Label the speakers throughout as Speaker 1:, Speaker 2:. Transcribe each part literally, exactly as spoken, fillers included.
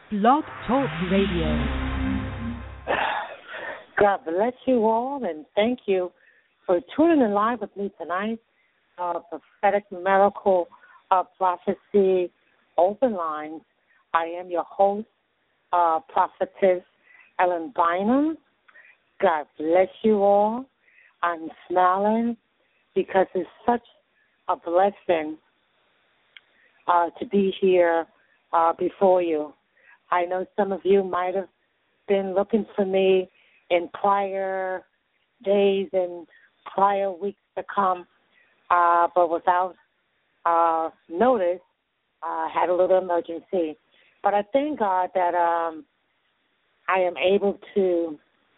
Speaker 1: Blog Talk Radio.
Speaker 2: God bless you all, and thank you for tuning in live with me tonight. Uh, prophetic Miracle uh, Prophecy Open Lines. I am your host, uh, Prophetess Ellen Bynum. God bless you all. I'm smiling because it's such a blessing uh, to be here uh, before you. I know some of you might have been looking for me in prior days and prior weeks to come, uh, but without uh, notice, I uh, had a little emergency. But I thank God that um, I am able to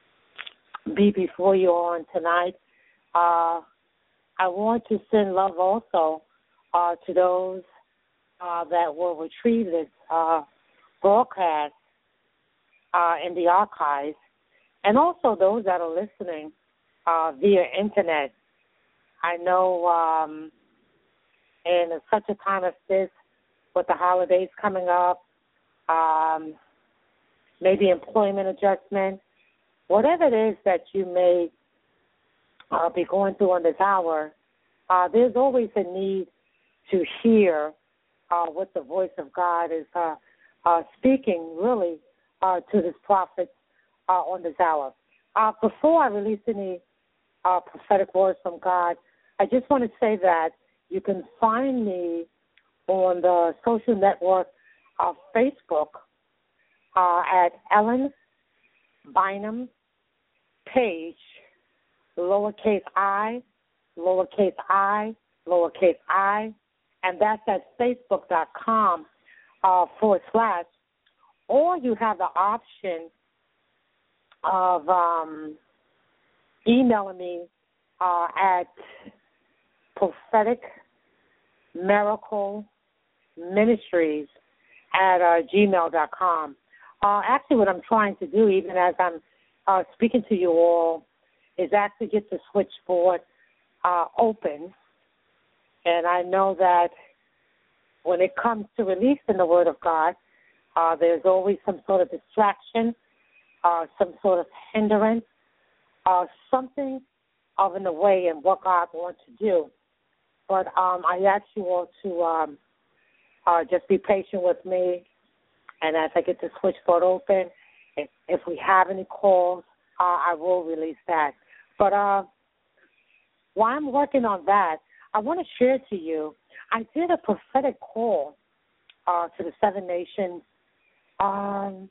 Speaker 2: be before you on tonight. Uh, I want to send love also uh, to those uh, that will retrieve this uh, broadcast uh, in the archives, and also those that are listening uh, via internet. I know um, in such a time as this, with the holidays coming up, um, maybe employment adjustment, whatever it is that you may uh, be going through in this hour, uh, there's always a need to hear uh, what the voice of God is uh, uh, speaking, really, uh, to his prophets uh, on this hour. Uh, before I release any uh, prophetic words from God, I just want to say that you can find me on the social network of Facebook uh, at Ellen Bynum Page, lowercase I, lowercase I, lowercase I, and that's at facebook.com uh, forward slash, or you have the option of um, emailing me uh, at prophetic miracle ministries at uh, gmail dot com. Uh, actually, what I'm trying to do, even as I'm uh, speaking to you all, is actually get the switchboard uh, open. And I know that when it comes to releasing the Word of God, uh, there's always some sort of distraction, uh, some sort of hindrance, uh, something of in the way in what God wants to do. But um, I ask you all to um, uh, just be patient with me. And as I get the switchboard open, if, if we have any calls, uh, I will release that. But uh, while I'm working on that, I want to share to you, I did a prophetic call uh, to the Seven Nations. Um,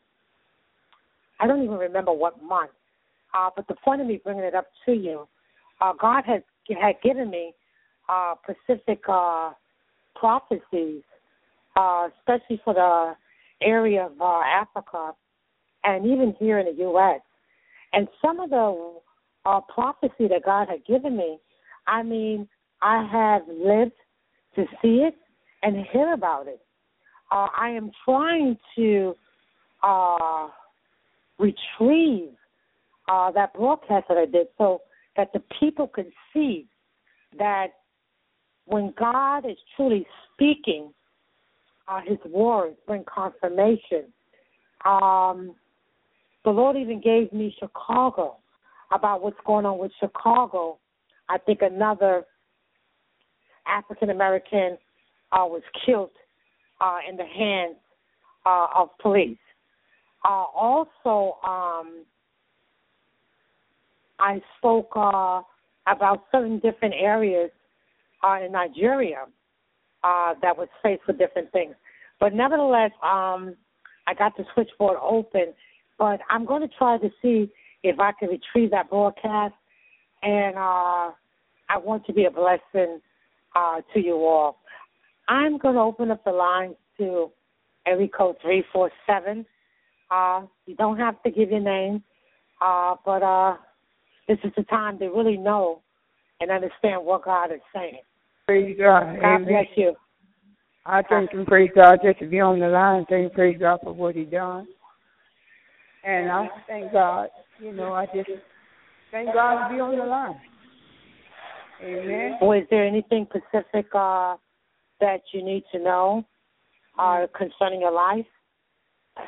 Speaker 2: I don't even remember what month. Uh, but the point of me bringing it up to you, uh, God has had given me uh, specific uh, prophecies, uh, especially for the area of uh, Africa and even here in the U S And some of the uh, prophecy that God had given me, I mean, I have lived to see it and hear about it. Uh, I am trying to uh, retrieve uh, that broadcast that I did so that the people can see that when God is truly speaking, uh, his words bring confirmation. Um, the Lord even gave me Chicago, about what's going on with Chicago. I think another African-American uh, was killed uh, in the hands uh, of police. Uh, also, um, I spoke uh, about certain different areas uh, in Nigeria uh, that was faced with different things. But nevertheless, um, I got the switchboard open, but I'm going to try to see if I can retrieve that broadcast, and uh, I want to be a blessing uh, to you all. I'm going to open up the lines to area code three four seven. Uh, you don't have to give your name, uh, but uh, this is the time to really know and understand what God is saying.
Speaker 3: Praise God.
Speaker 2: God
Speaker 3: Amen.
Speaker 2: bless you.
Speaker 3: I thank and praise God just to be on the line. Thank and praise God for what he done. And I thank God, you know, I just thank God to be on the line. Amen.
Speaker 2: Or is there anything specific uh, that you need to know uh, concerning your life?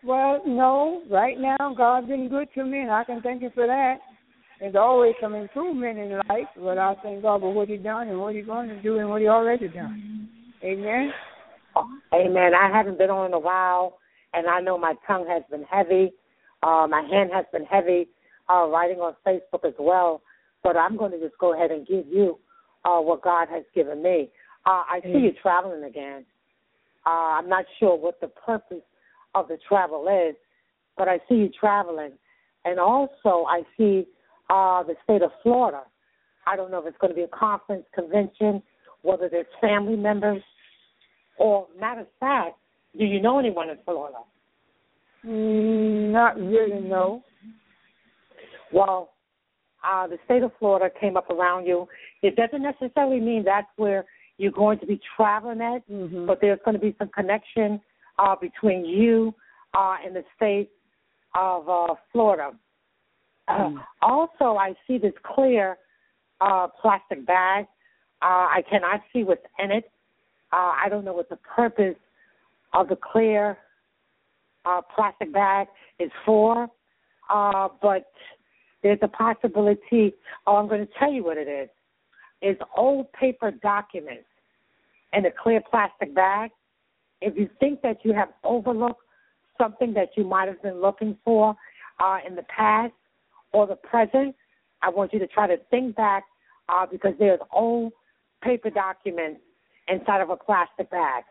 Speaker 3: Well, no. Right now, God's been good to me, and I can thank Him for that. There's always some improvement in life, but I thank God for what He done and what He's going to do and what He already done. Amen.
Speaker 2: Amen. I haven't been on in a while, and I know my tongue has been heavy. Uh, my hand has been heavy uh, writing on Facebook as well. But I'm going to just go ahead and give you uh, what God has given me. Uh, I see you traveling again. Uh, I'm not sure what the purpose of the travel is, but I see you traveling. And also I see uh, the state of Florida. I don't know if it's going to be a conference, convention, whether there's family members, or matter of fact, do you know anyone in Florida?
Speaker 3: Mm, not really, no.
Speaker 2: Well, uh, the state of Florida came up around you. It doesn't necessarily mean that's where you're going to be traveling at,
Speaker 3: mm-hmm.
Speaker 2: but there's going to be some connection uh, between you uh, and the state of uh, Florida.
Speaker 3: Mm.
Speaker 2: Uh, also, I see this clear uh, plastic bag. Uh, I cannot see what's in it. Uh, I don't know what the purpose of the clear uh, plastic bag is for, uh, but there's a possibility. Oh, I'm going to tell you what it is. It's old paper documents in a clear plastic bag. If you think that you have overlooked something that you might have been looking for uh, in the past or the present, I want you to try to think back uh, because there's old paper documents inside of a plastic bag.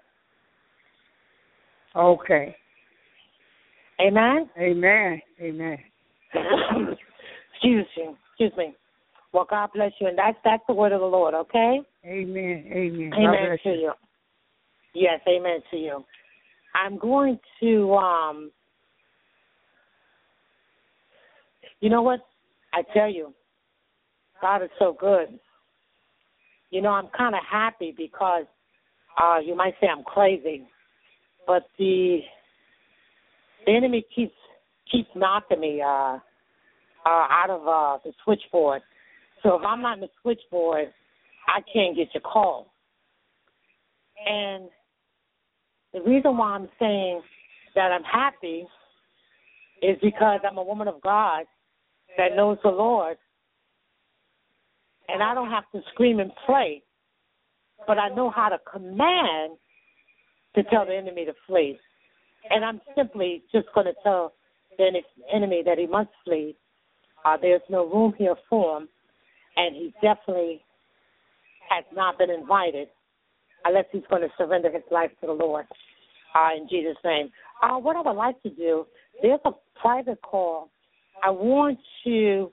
Speaker 3: Okay.
Speaker 2: Amen?
Speaker 3: Amen. Amen.
Speaker 2: Excuse you. Excuse me. Well, God bless you, and that's that's the word of the Lord, okay?
Speaker 3: Amen. Amen.
Speaker 2: Amen to you. you. Yes, amen to you. I'm going to, um, you know what? I tell you, God is so good. You know, I'm kind of happy because uh, you might say I'm crazy, but the the enemy keeps keeps knocking me uh, uh, out of uh, the switchboard. So if I'm not in the switchboard, I can't get your call. And the reason why I'm saying that I'm happy is because I'm a woman of God that knows the Lord. And I don't have to scream and pray, but I know how to command to tell the enemy to flee. And I'm simply just going to tell the enemy that he must flee. Uh, there's no room here for him, and he definitely has not been invited unless he's going to surrender his life to the Lord uh, in Jesus' name. Uh, what I would like to do, there's a private call. I want to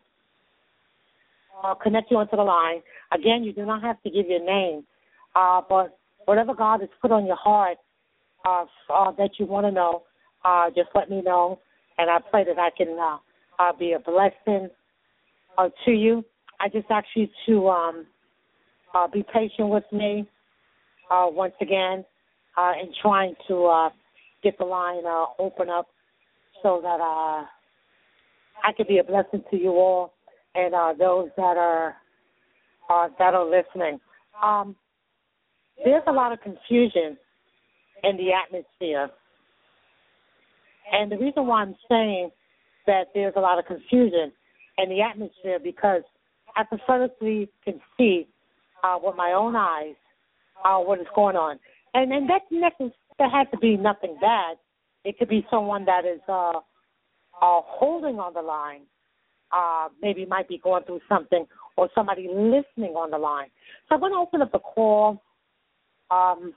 Speaker 2: uh, connect you onto the line. Again, you do not have to give your name, uh, but whatever God has put on your heart uh, uh, that you want to know, uh, just let me know, and I pray that I can uh, uh, be a blessing uh, to you. I just ask you to um, uh, be patient with me uh, once again uh, in trying to uh, get the line uh, open up so that uh, I can be a blessing to you all and uh, those that are uh, that are listening. Um, there's a lot of confusion in the atmosphere. And the reason why I'm saying that there's a lot of confusion in the atmosphere because I prophetically can see uh, with my own eyes uh, what is going on. And, and that, that has to be nothing bad. It could be someone that is uh, uh, holding on the line, uh, maybe might be going through something, or somebody listening on the line. So I'm going to open up a call um,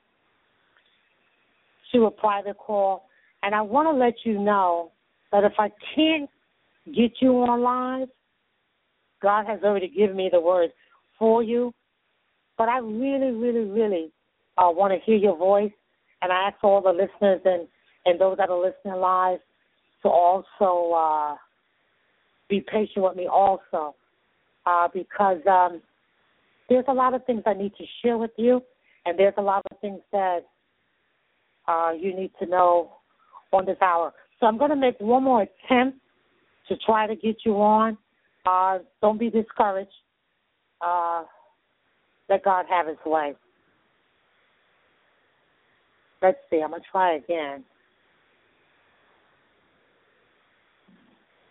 Speaker 2: to a private call, and I want to let you know that if I can't get you on live, God has already given me the word for you. But I really, really, really uh, want to hear your voice, and I ask all the listeners and, and those that are listening live to also uh, be patient with me also uh, because um, there's a lot of things I need to share with you, and there's a lot of things that uh, you need to know on this hour. So I'm going to make one more attempt to try to get you on. Uh, don't be discouraged. Uh, let God have his way. Let's see. I'm going to try again.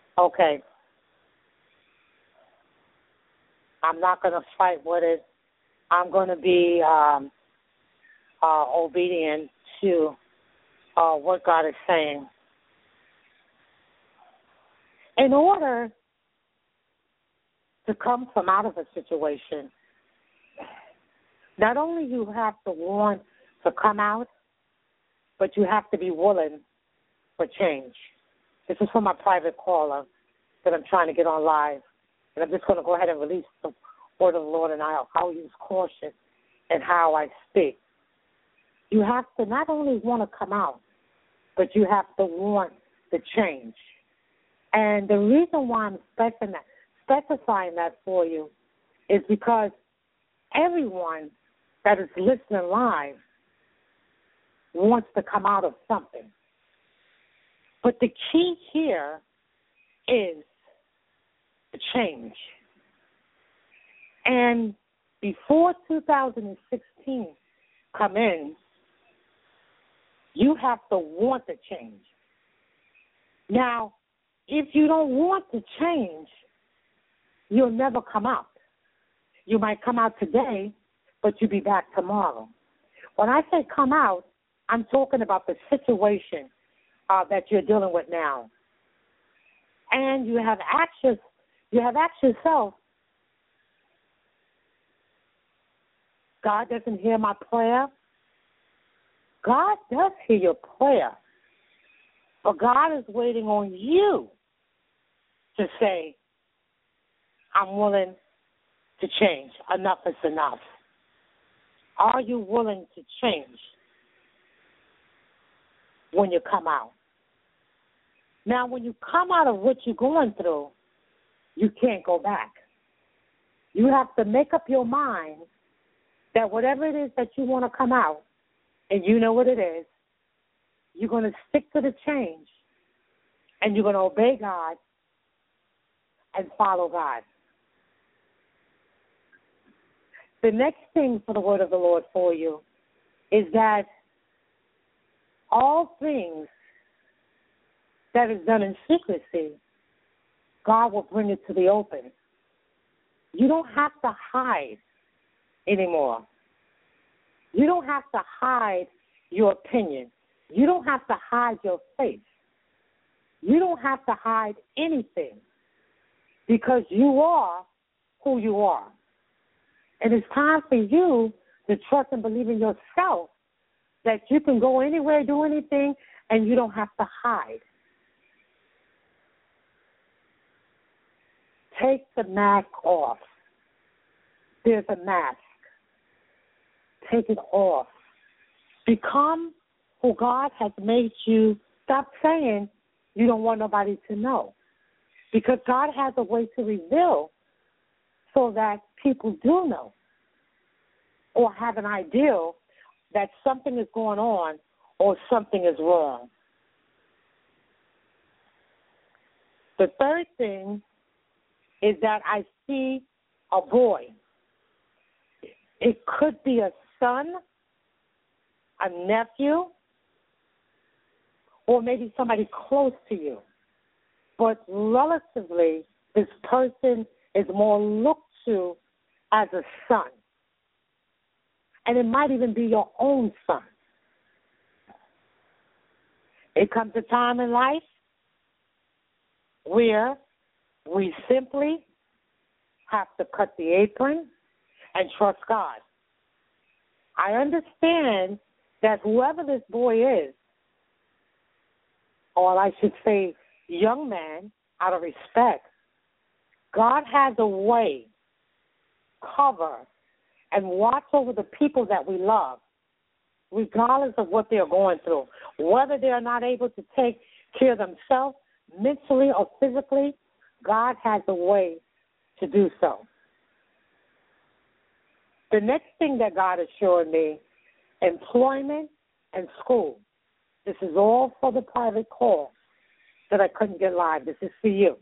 Speaker 2: Okay. I'm not going to fight with it. I'm going to be um, uh, obedient to uh, what God is saying. In order to come from out of a situation, not only you have to want to come out, but you have to be willing for change. This is for my private caller that I'm trying to get on live. And I'm just going to go ahead and release the word of the Lord, and I'll, I'll use caution in how I speak. You have to not only want to come out, but you have to want the change. And the reason why I'm specifying that, specifying that for you is because everyone that is listening live wants to come out of something. But the key here is the change. And before two thousand sixteen come in, you have to want to change. Now, if you don't want to change, you'll never come out. You might come out today, but you'll be back tomorrow. When I say come out, I'm talking about the situation uh, that you're dealing with now. And you have asked, you have asked yourself, God doesn't hear my prayer. God does hear your prayer. But God is waiting on you to say, I'm willing to change. Enough is enough. Are you willing to change when you come out? Now, when you come out of what you're going through, you can't go back. You have to make up your mind that whatever it is that you want to come out, and you know what it is, you're going to stick to the change, and you're going to obey God and follow God. The next thing for the word of the Lord for you is that all things that is done in secrecy, God will bring it to the open. You don't have to hide anymore. You don't have to hide your opinion. You don't have to hide your faith. You don't have to hide anything because you are who you are. And it's time for you to trust and believe in yourself that you can go anywhere, do anything, and you don't have to hide. Take the mask off. There's a mask. Take it off. Become who God has made you. Stop saying you don't want nobody to know. Because God has a way to reveal so that people do know or have an idea that something is going on or something is wrong. The third thing is that I see a boy. It could be a son, a nephew, or maybe somebody close to you. But relatively, this person is more looked to as a son. And it might even be your own son. It comes a time in life where we simply have to cut the apron and trust God. I understand that whoever this boy is, or I should say young man, out of respect, God has a way, cover, and watch over the people that we love, regardless of what they're going through. Whether they're not able to take care of themselves mentally or physically, God has a way to do so. The next thing that God is showing me, employment and school. This is all for the private call that I couldn't get live. This is for you.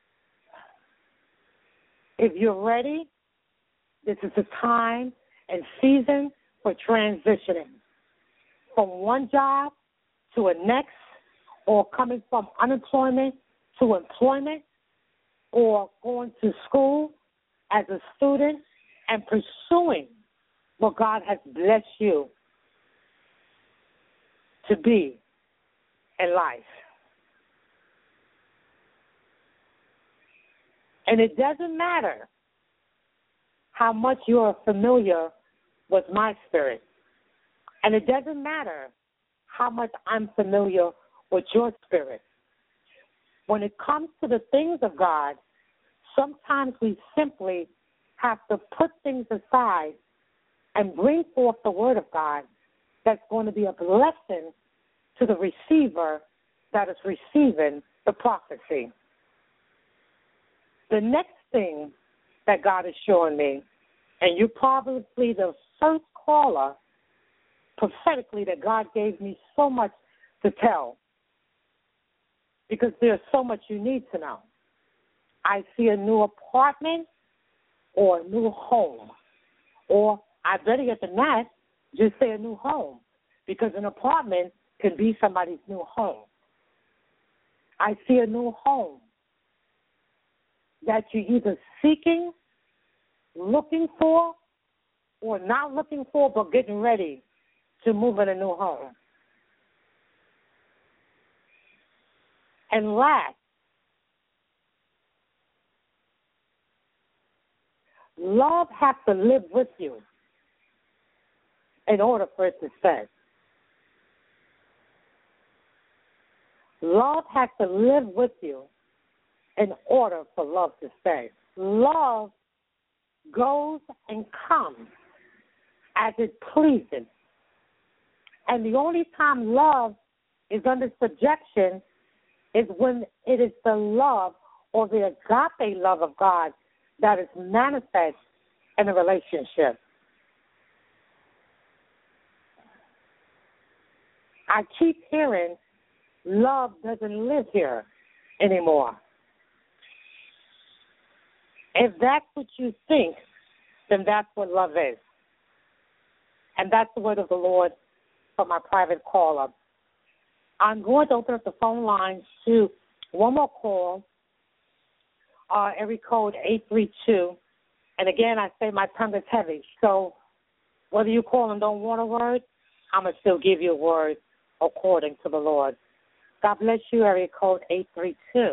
Speaker 2: If you're ready, this is the time and season for transitioning from one job to a next, or coming from unemployment to employment or going to school as a student and pursuing what God has blessed you to be in life. And it doesn't matter how much you are familiar with my spirit. And it doesn't matter how much I'm familiar with your spirit. When it comes to the things of God, sometimes we simply have to put things aside and bring forth the word of God that's going to be a blessing to the receiver that is receiving the prophecy. The next thing that God is showing me, and you're probably the first caller prophetically that God gave me so much to tell, because there's so much you need to know. I see a new apartment or a new home, or I better get than that, just say a new home, because an apartment can be somebody's new home. I see a new home that you're either seeking, looking for, or not looking for, but getting ready to move in a new home. And last, love has to live with you in order for it to stay. Love has to live with you in order for love to stay. Love goes and comes as it pleases. And the only time love is under subjection is when it is the love or the agape love of God that is manifest in a relationship. I keep hearing love doesn't live here anymore. If that's what you think, then that's what love is. And that's the word of the Lord for my private caller. I'm going to open up the phone lines to one more call, uh, area code eight three two. And again, I say my tongue is heavy. So whether you call and don't want a word, I'm going to still give you a word according to the Lord. God bless you, area code eight three two.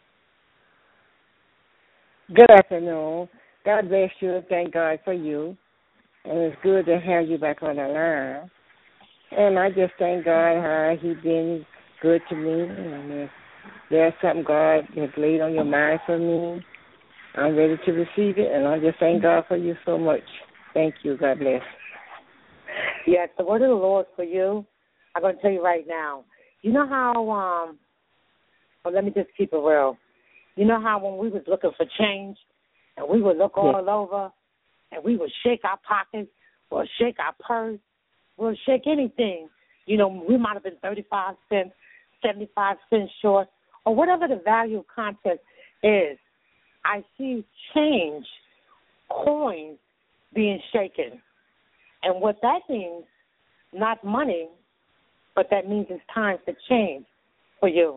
Speaker 4: Good afternoon. God bless you. Thank God for you. And it's good to have you back on the line. And I just thank God how He's been good to me. And if there's something God has laid on your mind for me, I'm ready to receive it. And I just thank God for you so much. Thank you. God bless.
Speaker 2: Yes, the word of the Lord for you, I'm going to tell you right now. You know how, um, well, let me just keep it real. You know how when we was looking for change and we would look all yeah. over and we would shake our pockets or shake our purse or shake anything. You know, we might have been thirty-five cents, seventy-five cents short, or whatever the value of content is. I see change, coins being shaken. And what that means, not money, but that means it's time to change for you.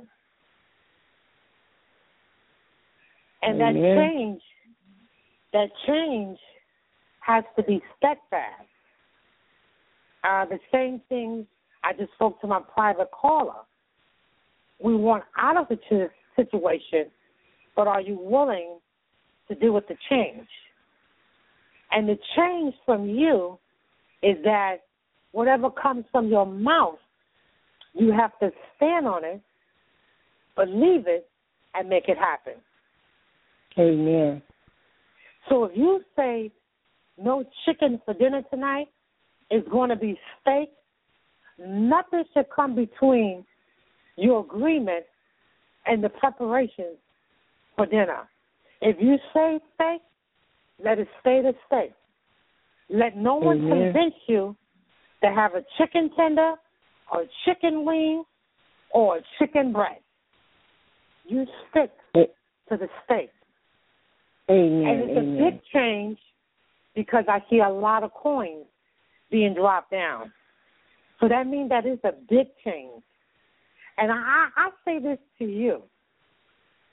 Speaker 2: And that
Speaker 4: Amen.
Speaker 2: change, that change has to be steadfast. Uh, the same thing I just spoke to my private caller. We want out of the situation, but are you willing to deal with the change? And the change from you is that whatever comes from your mouth, you have to stand on it, believe it, and make it happen.
Speaker 4: Amen.
Speaker 2: So if you say no chicken for dinner tonight, it's going to be steak, nothing should come between your agreement and the preparations for dinner. If you say steak, let it stay the steak. Let no one
Speaker 4: Amen.
Speaker 2: convince you to have a chicken tender or a chicken wing or a chicken breast. You stick to the steak.
Speaker 4: Amen.
Speaker 2: And it's
Speaker 4: Amen.
Speaker 2: a big change because I see a lot of coins being dropped down. So that means that it's a big change. And I, I say this to you.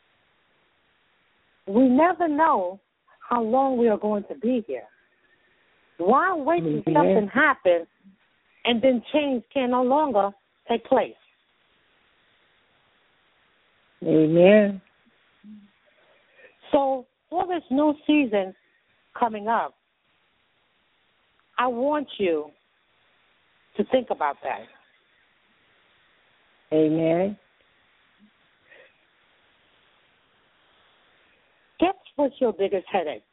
Speaker 2: we never know how long we are going to be here. Why wait till
Speaker 4: Mm-hmm.
Speaker 2: something happens and then change can no longer take place?
Speaker 4: Amen.
Speaker 2: So for this new season coming up, I want you to think about that.
Speaker 4: Amen.
Speaker 2: Guess what's your biggest headache?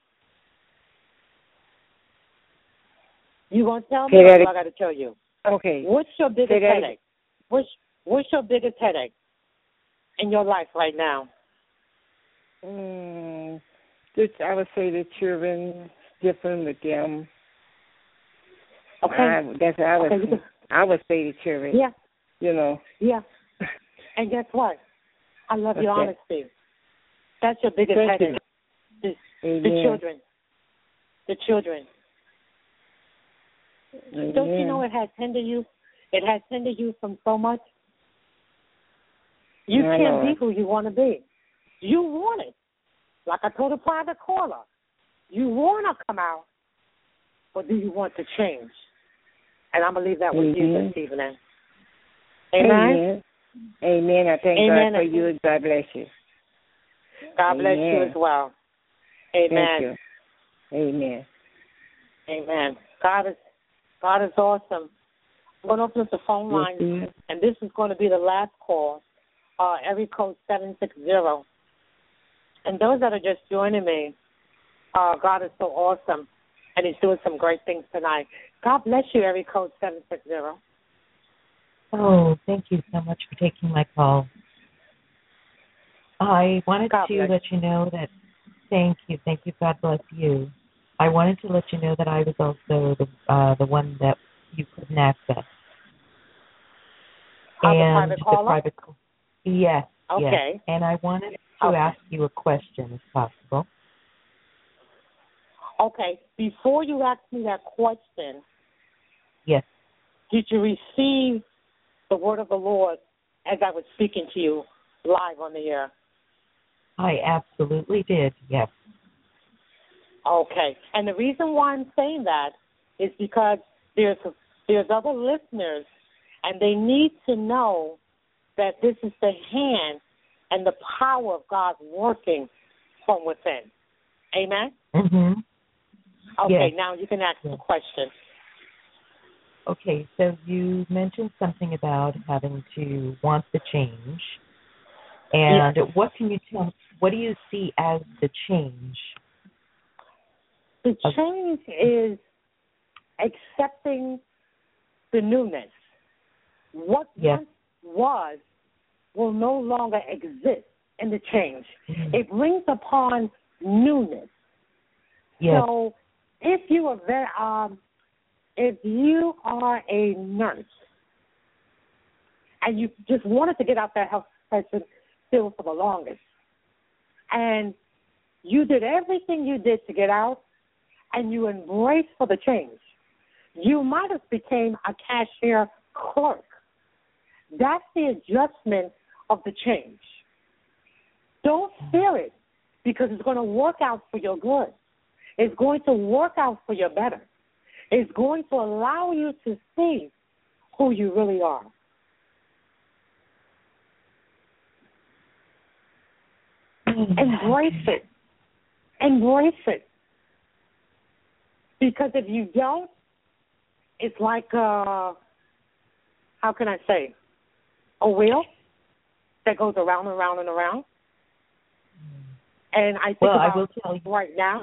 Speaker 2: You gonna tell me,
Speaker 4: Say
Speaker 2: or
Speaker 4: that
Speaker 2: do
Speaker 4: ag-
Speaker 2: I got to tell you?
Speaker 4: Okay.
Speaker 2: What's your biggest
Speaker 4: Say that ag-
Speaker 2: headache? What's What's your biggest headache in your life right now?
Speaker 4: Mm, this, I would say the children, different with them.
Speaker 2: Okay.
Speaker 4: I, that's what I would.
Speaker 2: Okay, you can-
Speaker 4: I would say the children.
Speaker 2: Yeah,
Speaker 4: You know.
Speaker 2: yeah. And guess what? I love your
Speaker 4: Okay.
Speaker 2: honesty. That's your biggest
Speaker 4: Thank
Speaker 2: headache. The, the
Speaker 4: Amen.
Speaker 2: children. The children.
Speaker 4: Amen.
Speaker 2: Don't you know it has hindered you? It has hindered you from so much. You
Speaker 4: I
Speaker 2: can't
Speaker 4: know
Speaker 2: be
Speaker 4: it.
Speaker 2: who you want to be. You want it. Like I told a private caller. You want to come out, or do you want to change? And I'm going to leave that with you
Speaker 4: Amen.
Speaker 2: this evening. Amen?
Speaker 4: Amen. Amen. I thank
Speaker 2: Amen.
Speaker 4: God for you and God bless you.
Speaker 2: God bless you
Speaker 4: Amen.
Speaker 2: as well. Amen.
Speaker 4: Thank you. Amen.
Speaker 2: Amen. God is God is awesome. I'm going to open up the phone line,
Speaker 4: Yes,
Speaker 2: and this is going to be the last call, uh, area code seven six zero. And those that are just joining me, uh, God is so awesome, and he's doing some great things tonight. God bless you, area code seven six zero.
Speaker 5: Oh, thank you so much for taking my call. I wanted
Speaker 2: God
Speaker 5: to
Speaker 2: bless.
Speaker 5: let you know that, thank you, thank you, God bless you. I wanted to let you know that I was also the uh, the one that you couldn't access.
Speaker 2: Uh, the
Speaker 5: and
Speaker 2: private caller?
Speaker 5: private call. Yes, yes.
Speaker 2: Okay.
Speaker 5: And I wanted to
Speaker 2: Okay.
Speaker 5: ask you a question, if possible.
Speaker 2: Okay. Before you ask me that question,
Speaker 5: Yes.
Speaker 2: did you receive the word of the Lord as I was speaking to you live on the air?
Speaker 5: I absolutely did, yes.
Speaker 2: Okay. And the reason why I'm saying that is because there's there's other listeners, and they need to know that this is the hand and the power of God working from within. Amen?
Speaker 5: Mm-hmm.
Speaker 2: Okay,
Speaker 5: Yes.
Speaker 2: now you can ask
Speaker 5: Yes.
Speaker 2: the question.
Speaker 5: Okay, so you mentioned something about having to want the change. And what can you tell, what do you see as the change?
Speaker 2: The change is accepting the newness. What
Speaker 5: Yes.
Speaker 2: once was will no longer exist in the change.
Speaker 5: Mhm.
Speaker 2: It brings upon newness.
Speaker 5: Yes.
Speaker 2: So if you are very, um, if you are a nurse and you just wanted to get out that health profession still for the longest, and you did everything you did to get out, and you embraced for the change, you might have became a cashier clerk. That's the adjustment of the change. Don't fear it, because it's going to work out for your good. It's going to work out for your better. It's going to allow you to see who you really are. Embrace it. Embrace it. Because if you don't, it's like, uh, how can I say, a wheel that goes around and around and around. And I think
Speaker 5: Well, I
Speaker 2: about
Speaker 5: will tell you,
Speaker 2: right now,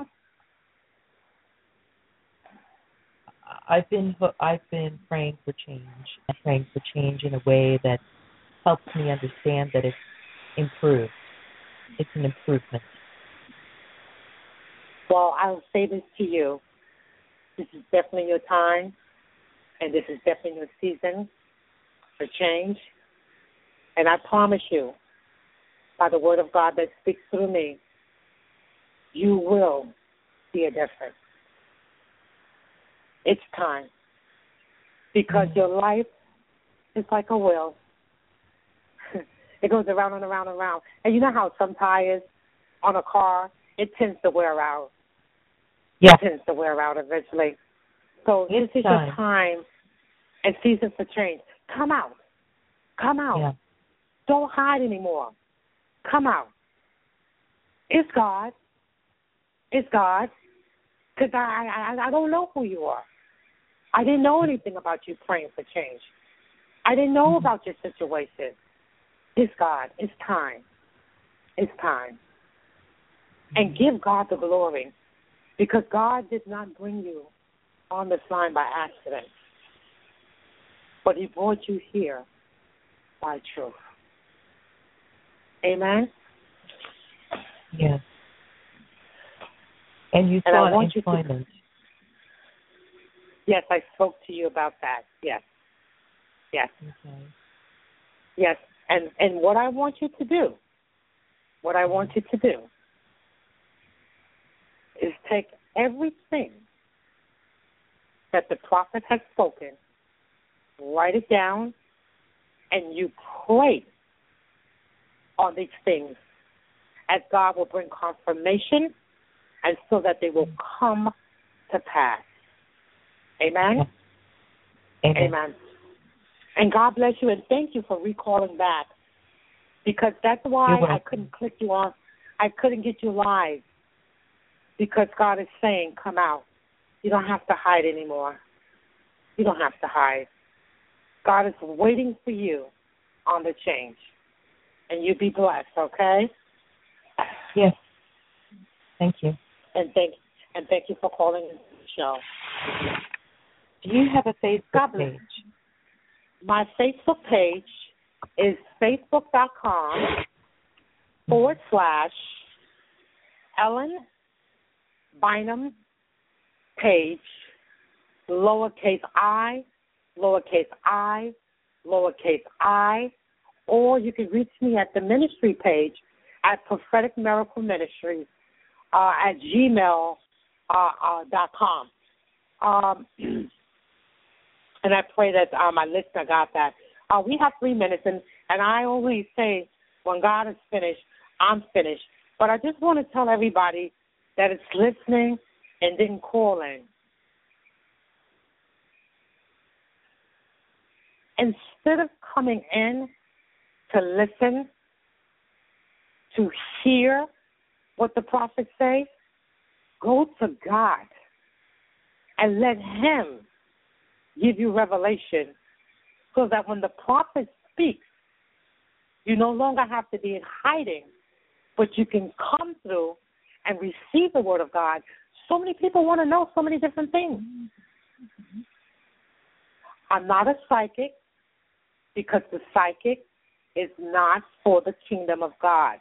Speaker 5: I've been I've been praying for change, and praying for change in a way that helps me understand that it's improved. It's an improvement.
Speaker 2: well, I'll say this to you. This is definitely your time, and this is definitely your season for change. And I promise you, by the word of God that speaks through me, you will see a difference. It's time. Because your life is like a wheel. It goes around and around and around. And you know how some tires on a car, it tends to wear out.
Speaker 5: Yeah.
Speaker 2: It tends to wear out eventually. So
Speaker 5: It's
Speaker 2: this is
Speaker 5: time.
Speaker 2: your time and season for change. Come out. Come out.
Speaker 5: Yeah.
Speaker 2: Don't hide anymore. Come out. It's God. It's God. Because I, I, I don't know who you are. I didn't know anything about you praying for change. I didn't know
Speaker 5: Mm-hmm.
Speaker 2: about your situation. It's God. It's time. It's time. And give God the glory, because God did not bring you on this line by accident, but He brought you here by truth. Amen?
Speaker 5: Yes. And you
Speaker 2: And I
Speaker 5: saw
Speaker 2: want you to-
Speaker 5: employment.
Speaker 2: Yes, I spoke to you about that. Yes. Yes.
Speaker 5: Okay.
Speaker 2: Yes. And and what I want you to do, what I want you to do is take everything that the prophet has spoken, write it down, and you pray on these things as God will bring confirmation and so that they will come to pass. Amen?
Speaker 5: Amen.
Speaker 2: Amen. And God bless you, and thank you for recalling back, because that's why
Speaker 5: You're welcome.
Speaker 2: I couldn't click you on. I couldn't get you live, because God is saying, come out. You don't have to hide anymore. You don't have to hide. God is waiting for you on the change, and you be blessed, okay?
Speaker 5: Yes. Thank you.
Speaker 2: And thank and thank you for calling into the show.
Speaker 5: Do you have a Facebook
Speaker 2: God bless.
Speaker 5: page?
Speaker 2: My Facebook page is facebook.com forward slash Ellen Bynum Page, lowercase I, lowercase I, lowercase I, or you can reach me at the ministry page at Prophetic Miracle Ministries uh, at gmail uh, uh, dot com. Um, and I pray that uh, my listener got that. Uh, we have three minutes, and, and I always say when God is finished, I'm finished. But I just want to tell everybody that is listening and didn't call in. Instead of coming in to listen, to hear what the prophets say, go to God and let Him give you revelation, so that when the prophet speaks, you no longer have to be in hiding, but you can come through and receive the word of God. So many people want to know so many different things. I'm not a psychic, because the psychic is not for the kingdom of God.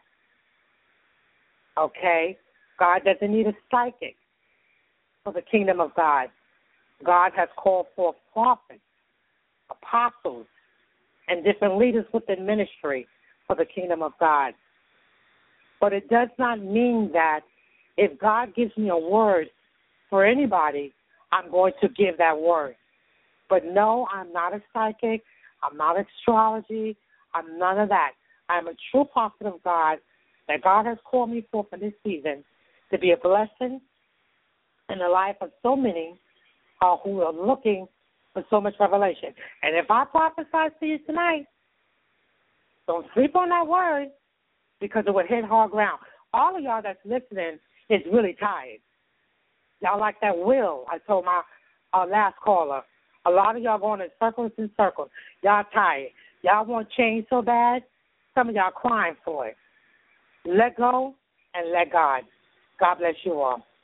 Speaker 2: Okay? God doesn't need a psychic for the kingdom of God. God has called for prophets, apostles, and different leaders within ministry for the kingdom of God. But it does not mean that if God gives me a word for anybody, I'm going to give that word. But no, I'm not a psychic. I'm not astrology. I'm none of that. I'm a true prophet of God that God has called me for for this season to be a blessing in the life of so many uh, who are looking for so much revelation. And if I prophesy to you tonight, don't sleep on that word, because it will hit hard ground. All of y'all that's listening is really tired. Y'all like that will. I told my uh, last caller. A lot of y'all going in circles and circles. Y'all tired. Y'all want change so bad, some of y'all crying for it. Let go and let God. God bless you all.